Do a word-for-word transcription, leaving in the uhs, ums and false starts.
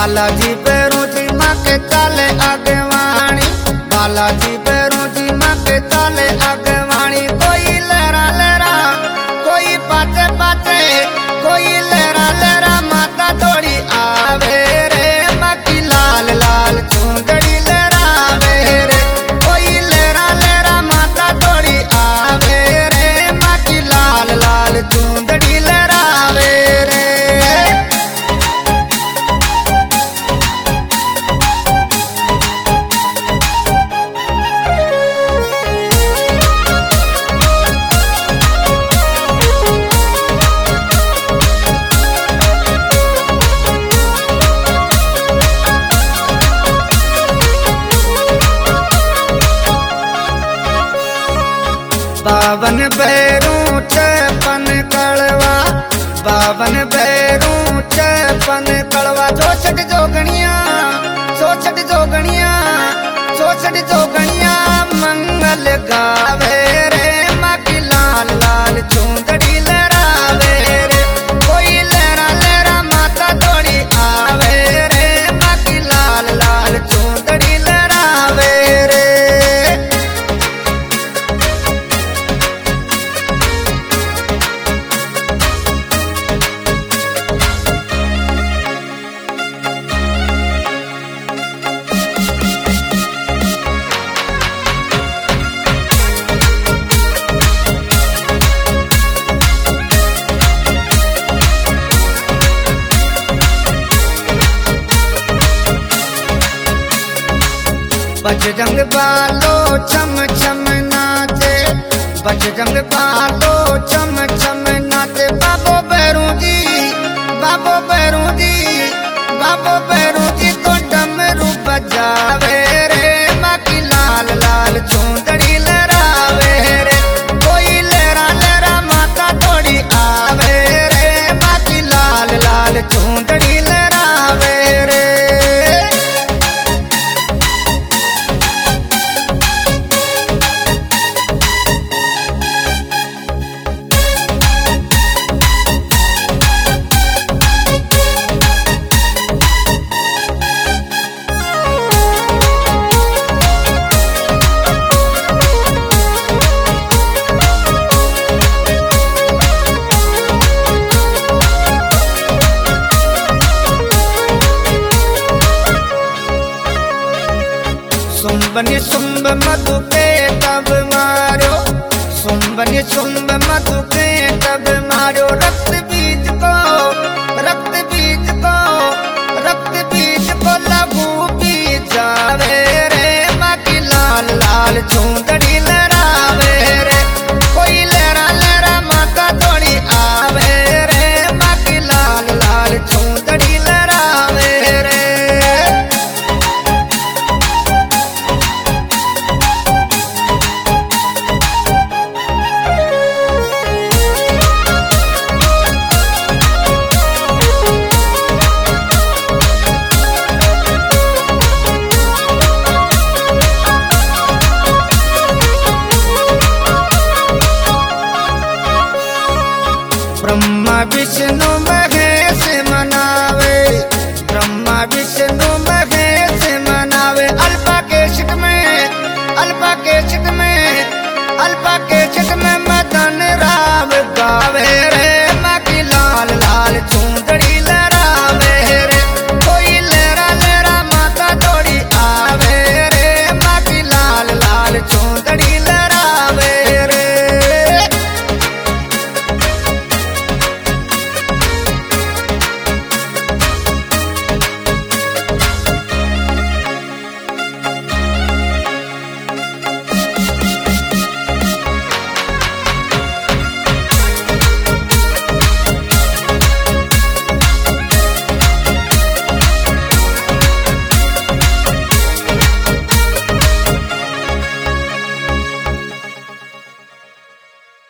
बालाजी पैरों जी माँ के ताले आगवाणी, बालाजी पैरों जी माँ के ताले आगवाणी। कोई लहरा लहरा कोई पाते पाते, कोई लहरा लहरा माता दौड़ी आवे रे, माँ की लाल लाल चुंदड़ी लहरावे रे। कोई लहरा लहरा माता दौड़ी आवे रे, माँ की लाल लाल चुंदड़ी लहरावे रे। बावन बैरू चपन कड़वा, बावन बैरू चपन कड़वा। चौसठ जोगणिया, चौसठ जोगणिया, चौसठ जोगणिया मंगल गावे रे, माँ की लाल लाल चुंदड़ी लहरावे रे। कोई लहरा लहरा माता दौड़ी आवे रे, माँ की लाल लाल चुंदड़ी लहरावे रे। बजरंग बालो चम चम नाचे, बजरंग बालो चम चम नाचे। बाबो बैरू जी, बाबो बैरू जी, बाबो बैरू जी तो डमरू बजावे रे, माँ की लाल लाल चुंदड़ी लहरावे रे। कोई लहरा लहरा माता दौड़ी आवे रे, माँ की लाल लाल चुंदड़ी लहरावे रे। सुम्बनि सुम्ब मधु के तब मारो, सुम्बनि सुम्ब मधु के तब मारो। रक्त बीज को, रक्त बीज को, रक्त बीज को लघु बीज जावे रे, माँ की लाल लाल चुंदड़ी लहरावे रे। कोई लहरा लहरा माता दौड़ी आवे रे, माँ की लाल लाल चुंदड़ी लहरावे रे। ब्रह्मा विष्णु